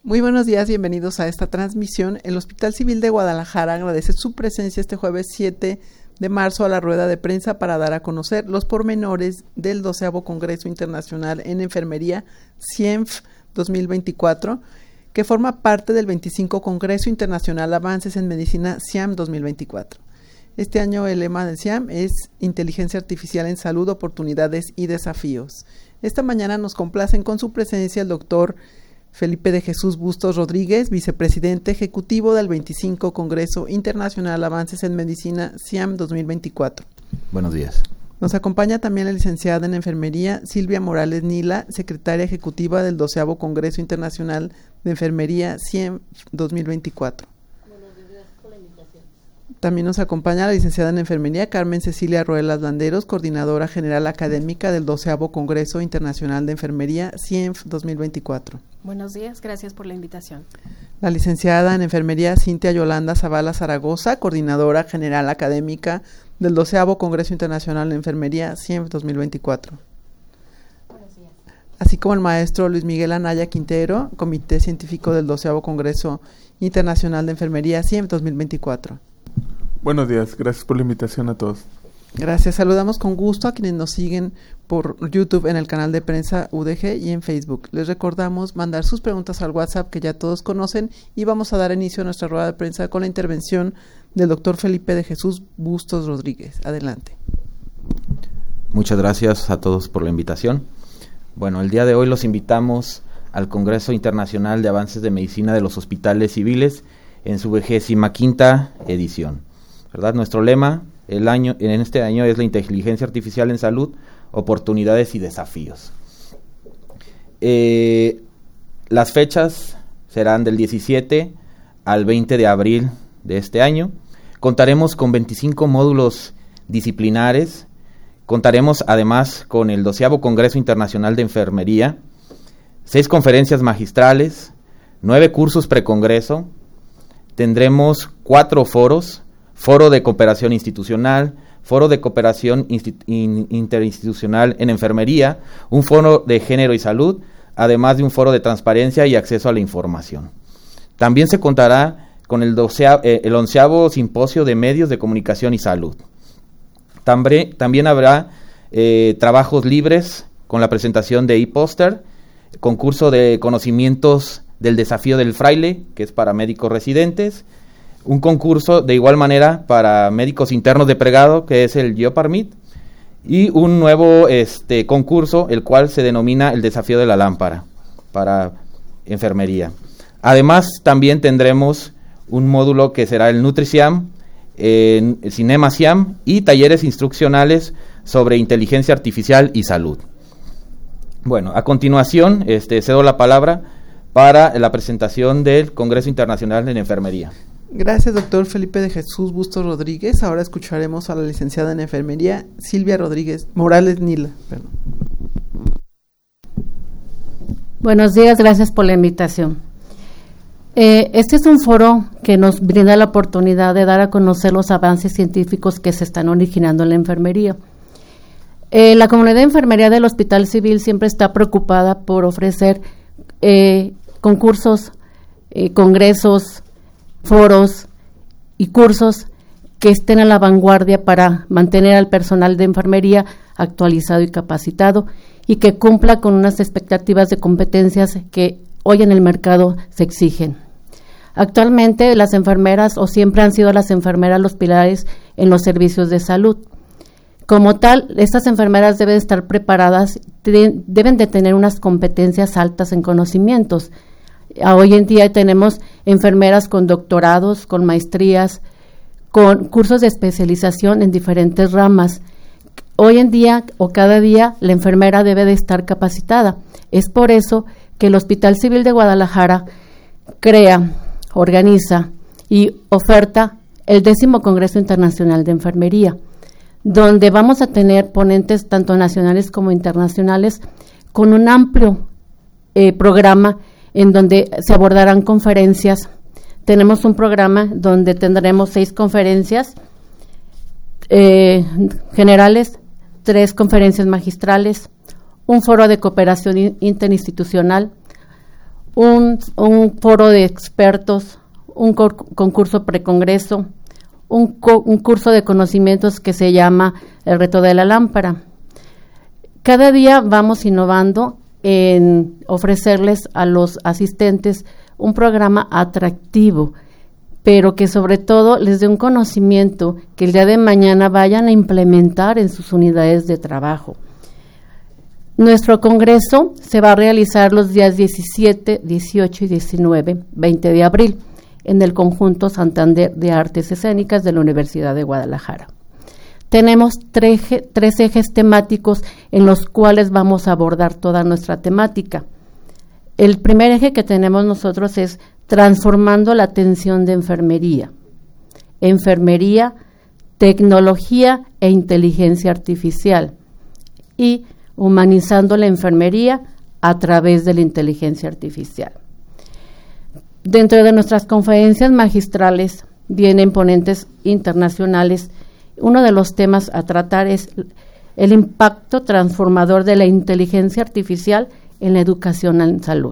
Muy buenos días, bienvenidos a esta transmisión. El Hospital Civil de Guadalajara agradece su presencia este jueves 7 de marzo a la rueda de prensa para dar a conocer los pormenores del 12º Congreso Internacional en Enfermería CIENF 2024, que forma parte del 25 Congreso Internacional Avances en Medicina CIAM 2024. Este año el lema del CIAM es Inteligencia Artificial en Salud, Oportunidades y Desafíos. Esta mañana nos complacen con su presencia el doctor Felipe de Jesús Bustos Rodríguez, vicepresidente ejecutivo del 25 Congreso Internacional Avances en Medicina CIAM 2024. Buenos días. Nos acompaña también la licenciada en Enfermería Silvia Morales Nila, secretaria ejecutiva del 12º Congreso Internacional de Enfermería CIEM 2024. También nos acompaña la licenciada en Enfermería Carmen Cecilia Ruelas Landeros, coordinadora general académica del 12º Congreso Internacional de Enfermería CIENF 2024. Buenos días, gracias por la invitación. La licenciada en Enfermería Cintia Yolanda Zavala Zaragoza, coordinadora general académica del 12º Congreso Internacional de Enfermería CIENF 2024. Buenos días. Así como el maestro Luis Miguel Anaya Quintero, comité científico del 12º Congreso Internacional de Enfermería CIENF 2024. Buenos días, gracias por la invitación a todos. Gracias, saludamos con gusto a quienes nos siguen por YouTube en el canal de prensa UDG y en Facebook. Les recordamos mandar sus preguntas al WhatsApp que ya todos conocen y vamos a dar inicio a nuestra rueda de prensa con la intervención del doctor Felipe de Jesús Bustos Rodríguez. Adelante. Muchas gracias a todos por la invitación. Bueno, el día de hoy los invitamos al Congreso Internacional de Avances de Medicina de los Hospitales Civiles en su 25ª edición. ¿Verdad? Nuestro lema en este año es la inteligencia artificial en salud, oportunidades y desafíos. Las fechas serán del 17 al 20 de abril de este año. Contaremos con 25 módulos disciplinares. Contaremos además con el 12º Congreso Internacional de Enfermería, 6 conferencias magistrales, 9 cursos precongreso. Tendremos 4 foros: Foro de Cooperación Institucional, Foro de Cooperación Interinstitucional en Enfermería, un Foro de Género y Salud, además de un Foro de Transparencia y Acceso a la Información. También se contará con el 11º Simposio de Medios de Comunicación y Salud. También habrá trabajos libres con la presentación de e-póster, concurso de conocimientos del desafío del fraile, que es para médicos residentes, un concurso de igual manera para médicos internos de pregrado, que es el Geoparmit, y un nuevo concurso, el cual se denomina el desafío de la lámpara para enfermería. Además, también tendremos un módulo que será el NutriCiam, el Cinema Ciam y talleres instruccionales sobre inteligencia artificial y salud. Bueno, a continuación cedo la palabra para la presentación del Congreso Internacional en Enfermería. Gracias, doctor Felipe de Jesús Bustos Rodríguez. Ahora escucharemos a la licenciada en Enfermería Silvia Morales Nila. Perdón. Buenos días, gracias por la invitación. Este es un foro que nos brinda la oportunidad de dar a conocer los avances científicos que se están originando en la enfermería. La comunidad de enfermería del Hospital Civil siempre está preocupada por ofrecer concursos, congresos, foros y cursos que estén a la vanguardia para mantener al personal de enfermería actualizado y capacitado y que cumpla con unas expectativas de competencias que hoy en el mercado se exigen. Actualmente las enfermeras, o siempre han sido las enfermeras, los pilares en los servicios de salud. Como tal, estas enfermeras deben estar preparadas, deben de tener unas competencias altas en conocimientos. Hoy en día tenemos enfermeras con doctorados, con maestrías, con cursos de especialización en diferentes ramas. Hoy en día o cada día la enfermera debe de estar capacitada. Es por eso que el Hospital Civil de Guadalajara crea, organiza y oferta el 10º Congreso Internacional de Enfermería, donde vamos a tener ponentes tanto nacionales como internacionales con un amplio programa en donde se abordarán conferencias. Tenemos un programa donde tendremos 6 conferencias generales, 3 conferencias magistrales, un foro de cooperación interinstitucional, un foro de expertos, un concurso precongreso, un curso de conocimientos que se llama El Reto de la Lámpara. Cada día vamos innovando en ofrecerles a los asistentes un programa atractivo, pero que sobre todo les dé un conocimiento que el día de mañana vayan a implementar en sus unidades de trabajo. Nuestro congreso se va a realizar los días 17, 18 y 19, 20 de abril, en el Conjunto Santander de Artes Escénicas de la Universidad de Guadalajara. Tenemos tres ejes temáticos en los cuales vamos a abordar toda nuestra temática. El primer eje que tenemos nosotros es transformando la atención de enfermería. Enfermería, tecnología e inteligencia artificial. Y humanizando la enfermería a través de la inteligencia artificial. Dentro de nuestras conferencias magistrales vienen ponentes internacionales. Uno de los temas a tratar es el impacto transformador de la inteligencia artificial en la educación en salud.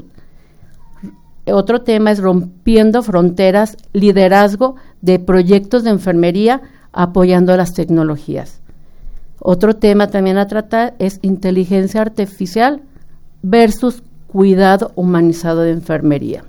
Otro tema es rompiendo fronteras, liderazgo de proyectos de enfermería apoyando las tecnologías. Otro tema también a tratar es inteligencia artificial versus cuidado humanizado de enfermería.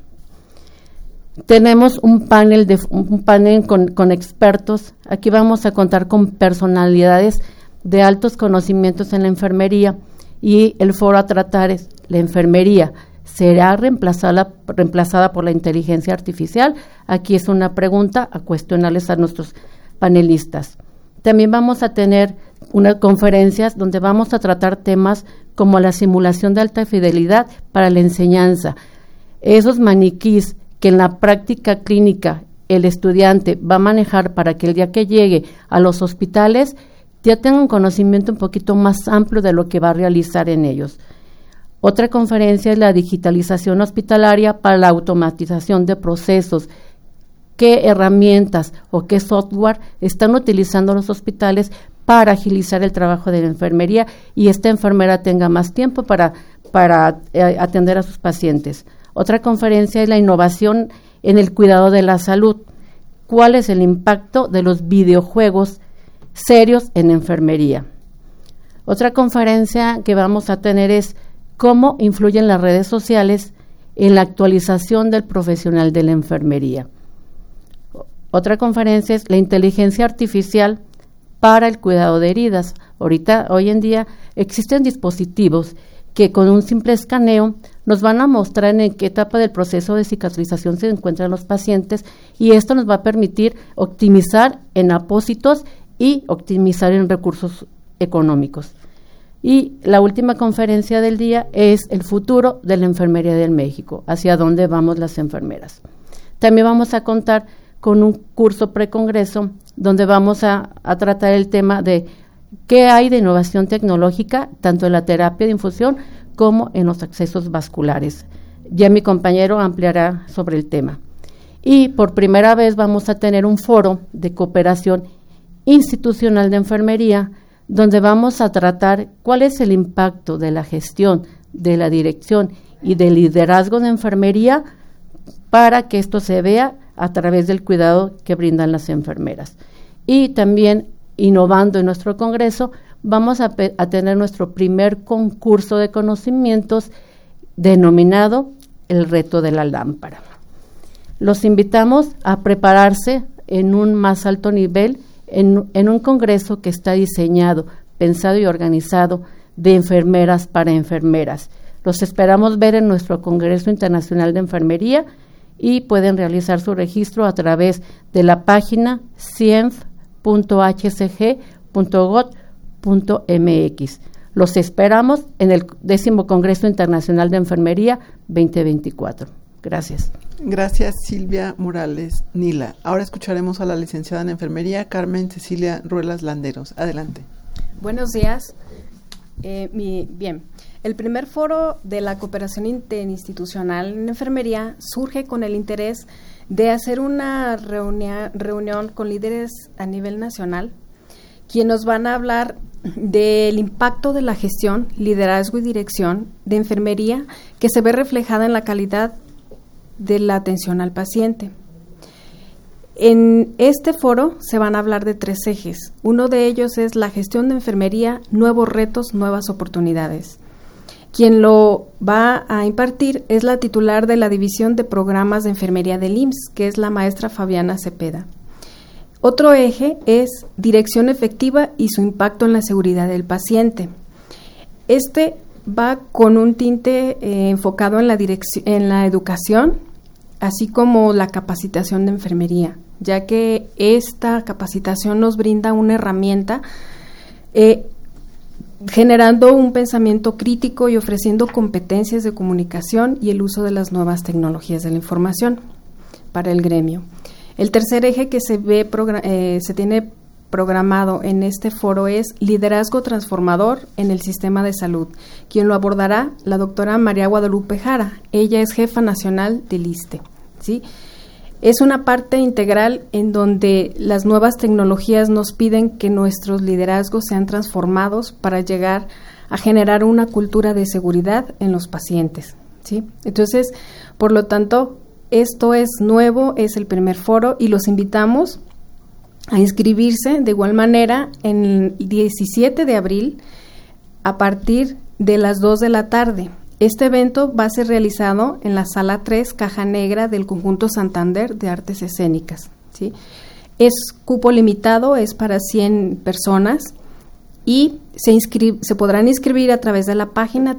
Tenemos un panel con expertos. Aquí vamos a contar con personalidades de altos conocimientos en la enfermería y el foro a tratar es: ¿la enfermería será reemplazada por la inteligencia artificial? Aquí es una pregunta a cuestionarles a nuestros panelistas. También vamos a tener unas conferencias donde vamos a tratar temas como la simulación de alta fidelidad para la enseñanza. Esos maniquís que en la práctica clínica el estudiante va a manejar para que el día que llegue a los hospitales ya tenga un conocimiento un poquito más amplio de lo que va a realizar en ellos. Otra conferencia es la digitalización hospitalaria para la automatización de procesos. ¿Qué herramientas o qué software están utilizando los hospitales para agilizar el trabajo de la enfermería y esta enfermera tenga más tiempo para atender a sus pacientes? Otra conferencia es la innovación en el cuidado de la salud. ¿Cuál es el impacto de los videojuegos serios en enfermería? Otra conferencia que vamos a tener es cómo influyen las redes sociales en la actualización del profesional de la enfermería. Otra conferencia es la inteligencia artificial para el cuidado de heridas. Hoy en día existen dispositivos que con un simple escaneo nos van a mostrar en qué etapa del proceso de cicatrización se encuentran los pacientes y esto nos va a permitir optimizar en apósitos y optimizar en recursos económicos. Y la última conferencia del día es el futuro de la enfermería del México, hacia dónde vamos las enfermeras. También vamos a contar con un curso precongreso donde vamos a tratar el tema de qué hay de innovación tecnológica, tanto en la terapia de infusión como en los accesos vasculares. Ya mi compañero ampliará sobre el tema. Y por primera vez vamos a tener un foro de cooperación institucional de enfermería, donde vamos a tratar cuál es el impacto de la gestión, de la dirección y del liderazgo de enfermería para que esto se vea a través del cuidado que brindan las enfermeras. Y también, innovando en nuestro congreso, vamos a tener nuestro primer concurso de conocimientos denominado El Reto de la Lámpara. Los invitamos a prepararse en un más alto nivel en un congreso que está diseñado, pensado y organizado de enfermeras para enfermeras. Los esperamos ver en nuestro Congreso Internacional de Enfermería y pueden realizar su registro a través de la página cienf.hcg.gov.mx. Los esperamos en el 10º Congreso Internacional de Enfermería 2024. Gracias. Gracias, Silvia Morales Nila. Ahora escucharemos a la licenciada en Enfermería, Carmen Cecilia Ruelas Landeros. Adelante. Buenos días. Bien, el primer foro de la cooperación interinstitucional en enfermería surge con el interés de hacer una reunión con líderes a nivel nacional, quienes nos van a hablar del impacto de la gestión, liderazgo y dirección de enfermería que se ve reflejada en la calidad de la atención al paciente. En este foro se van a hablar de 3 ejes. Uno de ellos es la gestión de enfermería, nuevos retos, nuevas oportunidades. Quien lo va a impartir es la titular de la División de Programas de Enfermería del IMSS, que es la maestra Fabiana Cepeda. Otro eje es dirección efectiva y su impacto en la seguridad del paciente. Este va con un tinte enfocado en la educación, así como la capacitación de enfermería, ya que esta capacitación nos brinda una herramienta generando un pensamiento crítico y ofreciendo competencias de comunicación y el uso de las nuevas tecnologías de la información para el gremio. El tercer eje que se tiene programado en este foro es liderazgo transformador en el sistema de salud. Quien lo abordará, la doctora María Guadalupe Jara. Ella es jefa nacional del ISSSTE, ¿sí? Es una parte integral en donde las nuevas tecnologías nos piden que nuestros liderazgos sean transformados para llegar a generar una cultura de seguridad en los pacientes, ¿sí? Entonces, por lo tanto, esto es nuevo, es el primer foro y los invitamos a inscribirse de igual manera en el 17 de abril a partir de las 2 de la tarde. Este evento va a ser realizado en la Sala 3, Caja Negra del Conjunto Santander de Artes Escénicas, ¿sí? Es cupo limitado, es para 100 personas y se podrán inscribir a través de la página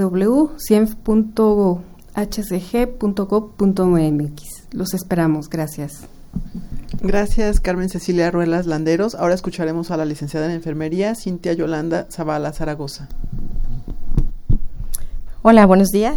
www.cien.hcg.gov.mx. Los esperamos, gracias. Gracias, Carmen Cecilia Ruelas Landeros. Ahora escucharemos a la licenciada en Enfermería, Cintia Yolanda Zavala Zaragoza. Hola, buenos días.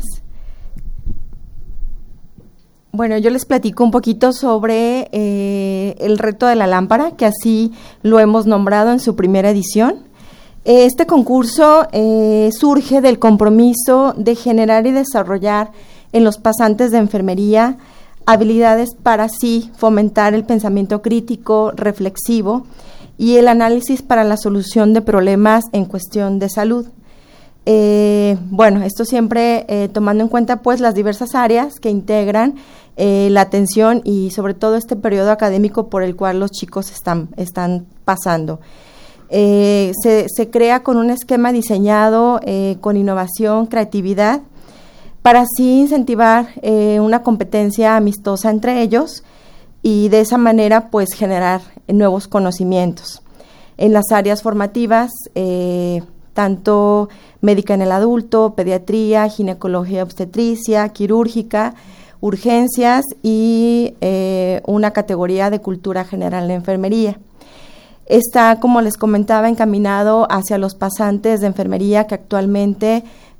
Bueno, yo les platico un poquito sobre el reto de la lámpara, que así lo hemos nombrado en su primera edición. Este concurso surge del compromiso de generar y desarrollar en los pasantes de enfermería habilidades para así fomentar el pensamiento crítico, reflexivo y el análisis para la solución de problemas en cuestión de salud. Bueno, esto siempre tomando en cuenta pues las diversas áreas que integran la atención y sobre todo este periodo académico por el cual los chicos están pasando. Se crea con un esquema diseñado con innovación, creatividad, para así incentivar una competencia amistosa entre ellos y de esa manera pues generar nuevos conocimientos. En las áreas formativas, tanto médica en el adulto, pediatría, ginecología obstetricia, quirúrgica, urgencias y una categoría de cultura general de enfermería. Está, como les comentaba, encaminado hacia los pasantes de enfermería que actualmente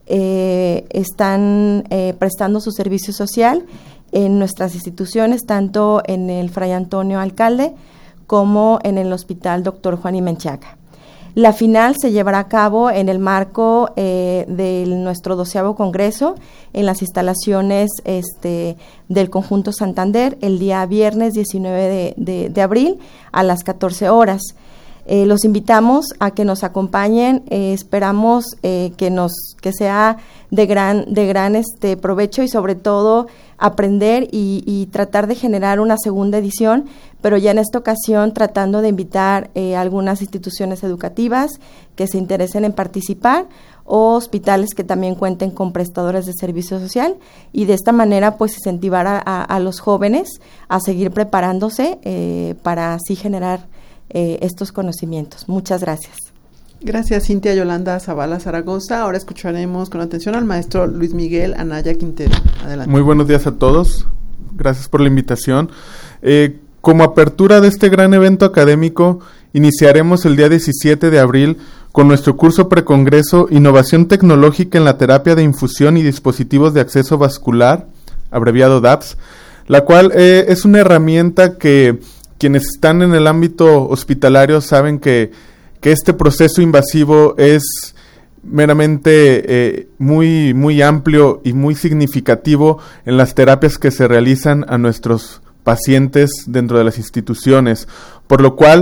están prestando su servicio social en nuestras instituciones, tanto en el Fray Antonio Alcalde como en el Hospital Dr. Juan y Menchaca. La final se llevará a cabo en el marco de nuestro 12º Congreso en las instalaciones del Conjunto Santander el día viernes 19 de abril a las 14 horas. Los invitamos a que nos acompañen, esperamos que sea de gran provecho y sobre todo aprender y tratar de generar una segunda edición, pero ya en esta ocasión tratando de invitar algunas instituciones educativas que se interesen en participar o hospitales que también cuenten con prestadores de servicio social y de esta manera pues incentivar a los jóvenes a seguir preparándose para así generar estos conocimientos. Muchas gracias. Gracias, Cintia Yolanda Zavala Zaragoza. Ahora escucharemos con atención al maestro Luis Miguel Anaya Quintero. Adelante. Muy buenos días a todos. Gracias por la invitación. Como apertura de este gran evento académico, iniciaremos el día 17 de abril con nuestro curso precongreso Innovación Tecnológica en la Terapia de Infusión y Dispositivos de Acceso Vascular, abreviado DAPS, la cual es una herramienta que quienes están en el ámbito hospitalario saben que este proceso invasivo es meramente muy amplio y muy significativo en las terapias que se realizan a nuestros pacientes dentro de las instituciones, por lo cual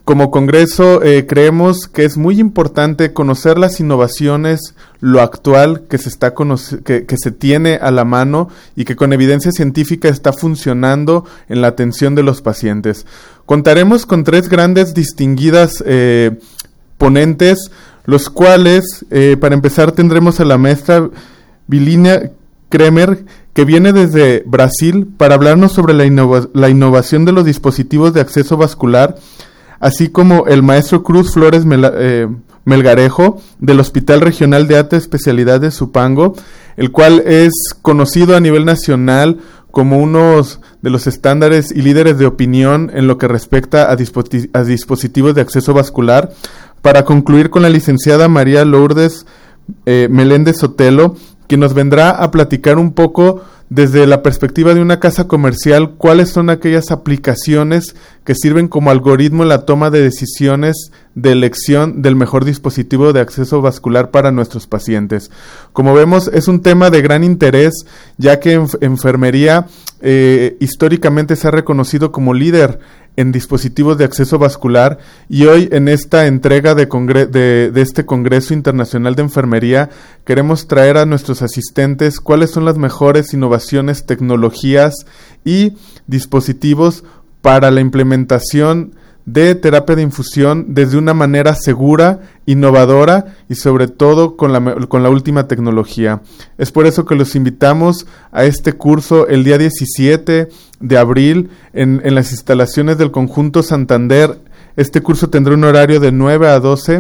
como Congreso creemos que es muy importante conocer las innovaciones, lo actual que se tiene a la mano y que con evidencia científica está funcionando en la atención de los pacientes. Contaremos con 3 grandes distinguidas ponentes, los cuales, para empezar, tendremos a la maestra Vilina Kremer, que viene desde Brasil para hablarnos sobre la innovación de los dispositivos de acceso vascular, así como el maestro Cruz Flores Melgarejo, del Hospital Regional de Alta Especialidad de Zumpango, el cual es conocido a nivel nacional como uno de los estándares y líderes de opinión en lo que respecta a dispositivos de acceso vascular, para concluir con la licenciada María Lourdes Meléndez Sotelo, que nos vendrá a platicar un poco desde la perspectiva de una casa comercial cuáles son aquellas aplicaciones que sirven como algoritmo en la toma de decisiones de elección del mejor dispositivo de acceso vascular para nuestros pacientes. Como vemos, es un tema de gran interés, ya que enfermería históricamente se ha reconocido como líder en dispositivos de acceso vascular, y hoy en esta entrega de este Congreso Internacional de Enfermería queremos traer a nuestros asistentes cuáles son las mejores innovaciones, tecnologías y dispositivos para la implementación de terapia de infusión desde una manera segura, innovadora y sobre todo con la última tecnología. Es por eso que los invitamos a este curso el día 17 de abril en las instalaciones del Conjunto Santander. Este curso tendrá un horario de 9 a 12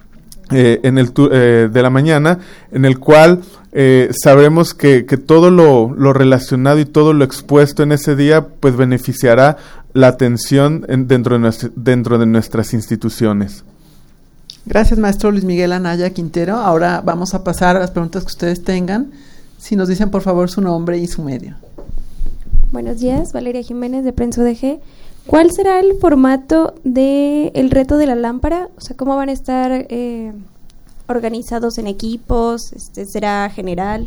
de la mañana, en el cual sabremos que todo lo relacionado y todo lo expuesto en ese día pues beneficiará la atención dentro de nuestras instituciones. Gracias, maestro Luis Miguel Anaya Quintero. Ahora vamos a pasar a las preguntas que ustedes tengan. Si nos dicen, por favor, su nombre y su medio. Buenos días, Valeria Jiménez de Prensa UDG. ¿Cuál será el formato del reto de la lámpara? O sea, ¿cómo van a estar organizados en equipos? ¿Será general?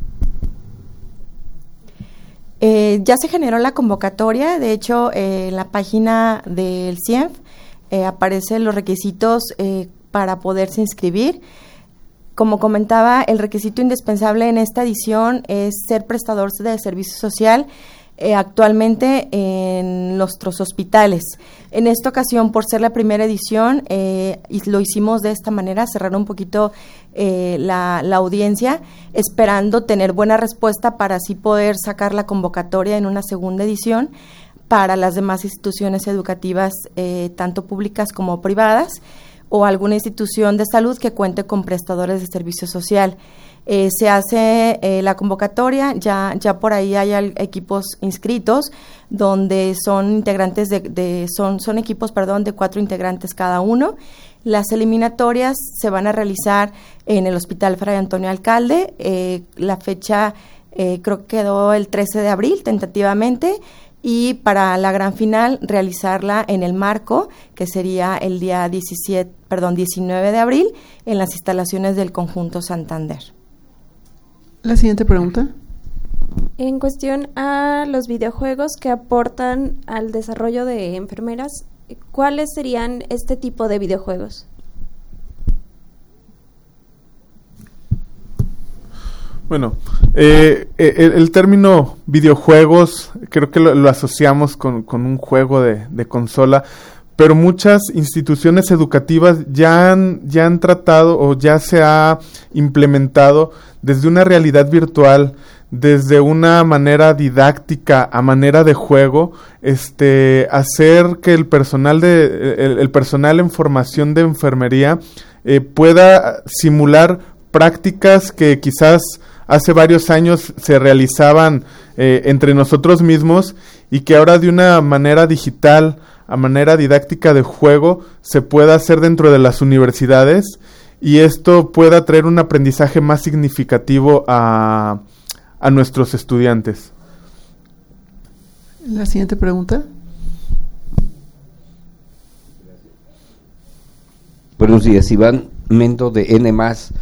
Ya se generó la convocatoria. De hecho, en la página del CIENF aparecen los requisitos para poderse inscribir. Como comentaba, el requisito indispensable en esta edición es ser prestador de servicio social actualmente en nuestros hospitales. En esta ocasión, por ser la primera edición, y lo hicimos de esta manera, cerrar un poquito la audiencia, esperando tener buena respuesta para así poder sacar la convocatoria en una segunda edición para las demás instituciones educativas, tanto públicas como privadas, o alguna institución de salud que cuente con prestadores de servicio social. Se hace la convocatoria, ya por ahí hay equipos inscritos, donde son integrantes son equipos, de 4 integrantes cada uno. Las eliminatorias se van a realizar en el Hospital Fray Antonio Alcalde. La fecha creo que quedó el 13 de abril tentativamente, y para la gran final realizarla en el Marco, que sería el día 19 de abril, en las instalaciones del Conjunto Santander. La siguiente pregunta. En cuestión a los videojuegos que aportan al desarrollo de enfermeras, ¿cuáles serían este tipo de videojuegos? Bueno, el término videojuegos creo que lo asociamos con un juego de consola, pero muchas instituciones educativas ya han tratado o ya se ha implementado desde una realidad virtual, desde una manera didáctica a manera de juego, hacer que el personal en formación de enfermería pueda simular prácticas que quizás hace varios años se realizaban entre nosotros mismos, y que ahora de una manera digital, a manera didáctica de juego, se pueda hacer dentro de las universidades, y esto pueda traer un aprendizaje más significativo a nuestros estudiantes. La siguiente pregunta. Buenos días, Iván Mendo de N+.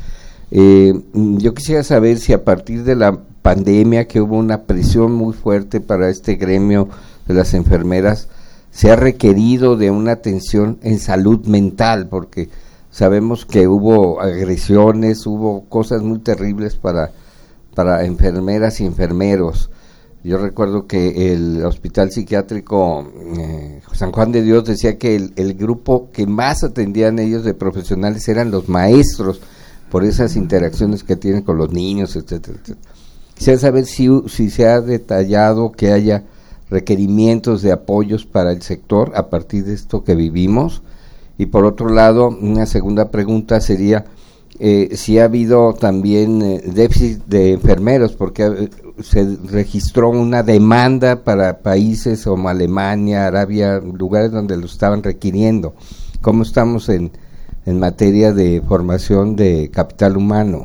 Yo quisiera saber si a partir de la pandemia, que hubo una presión muy fuerte para este gremio de las enfermeras, se ha requerido de una atención en salud mental, porque sabemos que hubo agresiones, hubo cosas muy terribles para enfermeras y enfermeros. Yo recuerdo que el Hospital Psiquiátrico San Juan de Dios decía que el grupo que más atendían ellos de profesionales eran los maestros, por esas interacciones que tienen con los niños, etcétera, etcétera. Quisiera saber si se ha detallado que haya requerimientos de apoyos para el sector a partir de esto que vivimos. Y por otro lado, una segunda pregunta sería si ha habido también déficit de enfermeros, porque se registró una demanda para países como Alemania, Arabia, lugares donde lo estaban requiriendo. ¿Cómo estamos en materia de formación de capital humano?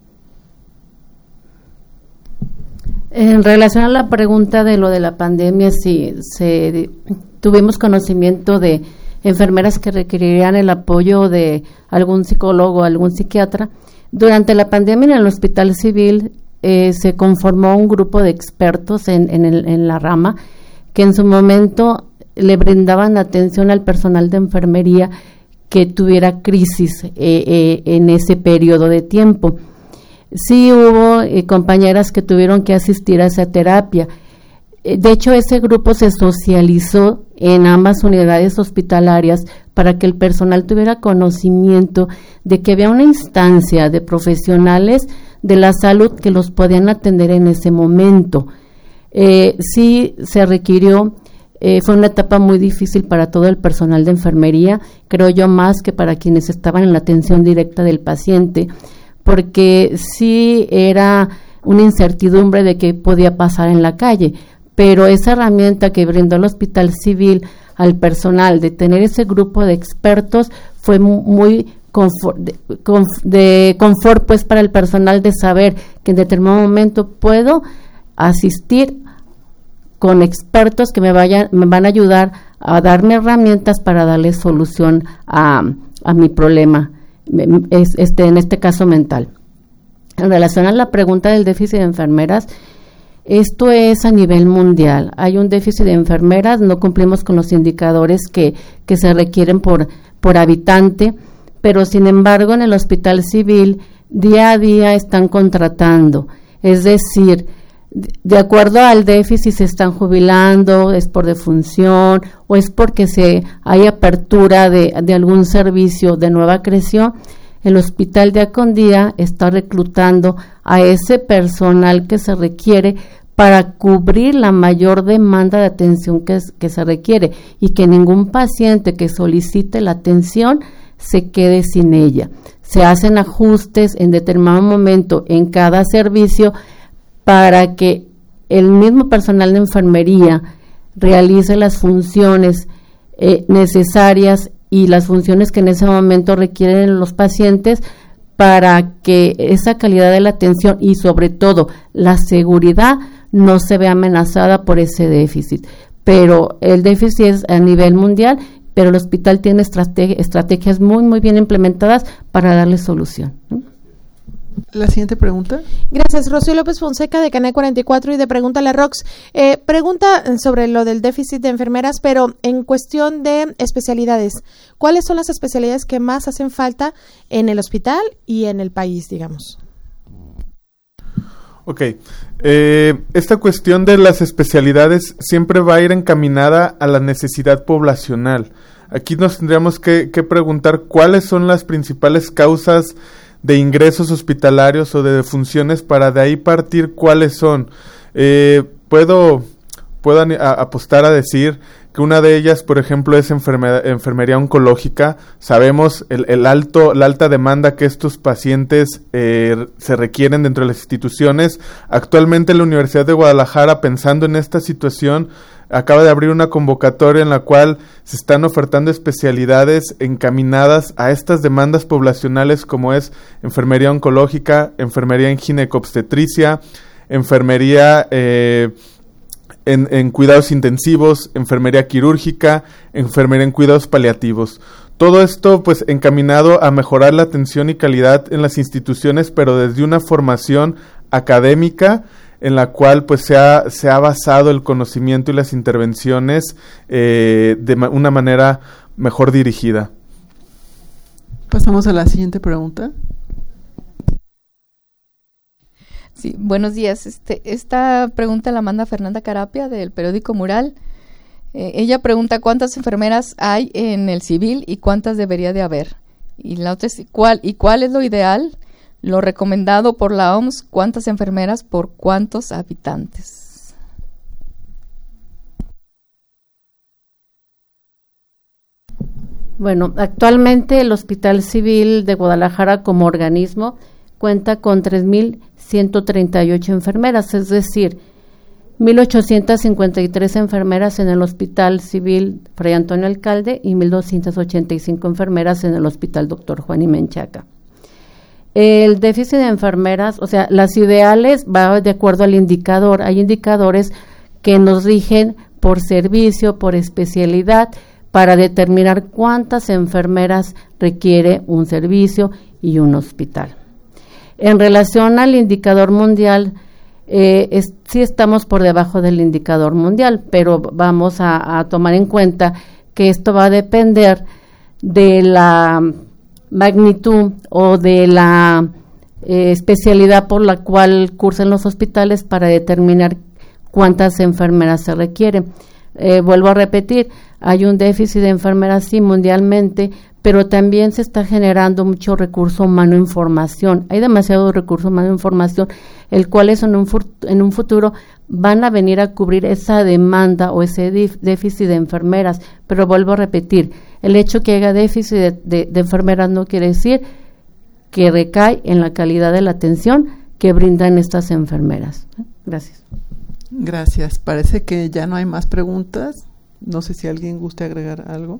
En relación a la pregunta de lo de la pandemia, si tuvimos conocimiento de enfermeras que requerirían el apoyo de algún psicólogo o algún psiquiatra. Durante la pandemia en el Hospital Civil se conformó un grupo de expertos en la rama que en su momento le brindaban atención al personal de enfermería que tuviera crisis en ese periodo de tiempo. Sí hubo compañeras que tuvieron que asistir a esa terapia. De hecho, ese grupo se socializó en ambas unidades hospitalarias para que el personal tuviera conocimiento de que había una instancia de profesionales de la salud que los podían atender en ese momento. Sí se requirió, fue una etapa muy difícil para todo el personal de enfermería, creo yo más que para quienes estaban en la atención directa del paciente, porque sí era una incertidumbre de qué podía pasar en la calle, pero esa herramienta que brindó el Hospital Civil al personal de tener ese grupo de expertos fue muy de confort pues para el personal, de saber que en determinado momento puedo asistir con expertos que me van a ayudar a darme herramientas para darle solución a mi problema, en este caso mental. En relación a la pregunta del déficit de enfermeras, esto es a nivel mundial. Hay un déficit de enfermeras, no cumplimos con los indicadores que se requieren por habitante, pero sin embargo en el Hospital Civil día a día están contratando, es decir, de acuerdo al déficit se están jubilando, es por defunción o es porque hay apertura de algún servicio de nueva creación. El Hospital Día con Día está reclutando a ese personal que se requiere para cubrir la mayor demanda de atención que se requiere y que ningún paciente que solicite la atención se quede sin ella. Se hacen ajustes en determinado momento en cada servicio para que el mismo personal de enfermería realice las funciones necesarias y las funciones que en ese momento requieren los pacientes para que esa calidad de la atención y sobre todo la seguridad no se vea amenazada por ese déficit. Pero el déficit es a nivel mundial, pero el hospital tiene estrategias muy, muy bien implementadas para darle solución, ¿no? La siguiente pregunta. Gracias, Rocío López Fonseca de Canal 44 y de Pregúntale a Rox. Pregunta sobre lo del déficit de enfermeras, pero en cuestión de especialidades. ¿Cuáles son las especialidades que más hacen falta en el hospital y en el país, digamos? Ok. Esta cuestión de las especialidades siempre va a ir encaminada a la necesidad poblacional. Aquí nos tendríamos que preguntar cuáles son las principales causas de ingresos hospitalarios o de defunciones para de ahí partir cuáles son. Puedo apostar a decir que una de ellas, por ejemplo, es enfermería oncológica. Sabemos la alta demanda que estos pacientes se requieren dentro de las instituciones. Actualmente la Universidad de Guadalajara, pensando en esta situación, acaba de abrir una convocatoria en la cual se están ofertando especialidades encaminadas a estas demandas poblacionales, como es enfermería oncológica, enfermería en ginecobstetricia, enfermería en cuidados intensivos, enfermería quirúrgica, enfermería en cuidados paliativos. Todo esto pues encaminado a mejorar la atención y calidad en las instituciones, pero desde una formación académica en la cual pues se ha basado el conocimiento y las intervenciones de una manera mejor dirigida. Pasamos a la siguiente pregunta. Sí, buenos días. Esta pregunta la manda Fernanda Carapia del periódico Mural. Ella pregunta cuántas enfermeras hay en el civil y cuántas debería de haber. Y la otra es cuál es lo ideal, lo recomendado por la OMS, cuántas enfermeras por cuántos habitantes. Bueno, actualmente el Hospital Civil de Guadalajara como organismo cuenta con 3.138 enfermeras, es decir, 1.853 enfermeras en el Hospital Civil Fray Antonio Alcalde y 1.285 enfermeras en el Hospital Dr. Juan y Menchaca. El déficit de enfermeras, o sea, las ideales va de acuerdo al indicador. Hay indicadores que nos rigen por servicio, por especialidad, para determinar cuántas enfermeras requiere un servicio y un hospital. En relación al indicador mundial, sí estamos por debajo del indicador mundial, pero vamos a tomar en cuenta que esto va a depender de la magnitud o de la especialidad por la cual cursan los hospitales para determinar cuántas enfermeras se requieren. Vuelvo a repetir, hay un déficit de enfermeras sí mundialmente, pero también se está generando mucho recurso humano en formación. Hay demasiado recurso humano en formación, el cual en un futuro van a venir a cubrir esa demanda o ese déficit de enfermeras. Pero vuelvo a repetir, el hecho que haya déficit de enfermeras no quiere decir que recae en la calidad de la atención que brindan estas enfermeras. Gracias. Gracias. Parece que ya no hay más preguntas. No sé si alguien guste agregar algo.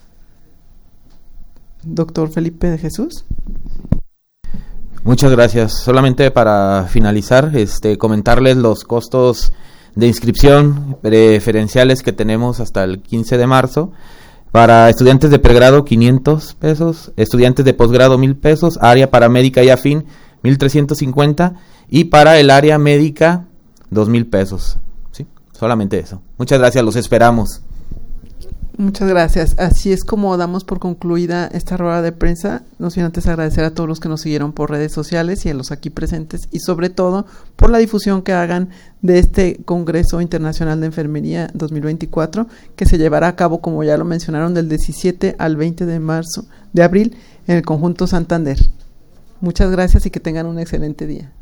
Doctor Felipe de Jesús. Muchas gracias. Solamente para finalizar, comentarles los costos de inscripción preferenciales que tenemos hasta el 15 de marzo. Para estudiantes de pregrado, 500 pesos. Estudiantes de posgrado, 1,000 pesos. Área paramédica y afín, 1,350. Y para el área médica, 2,000 pesos. ¿Sí? Solamente eso. Muchas gracias, los esperamos. Muchas gracias. Así es como damos por concluida esta rueda de prensa. No sin antes agradecer a todos los que nos siguieron por redes sociales y a los aquí presentes, y sobre todo por la difusión que hagan de este Congreso Internacional de Enfermería 2024, que se llevará a cabo, como ya lo mencionaron, del 17 al 20 de abril en el Conjunto Santander. Muchas gracias y que tengan un excelente día.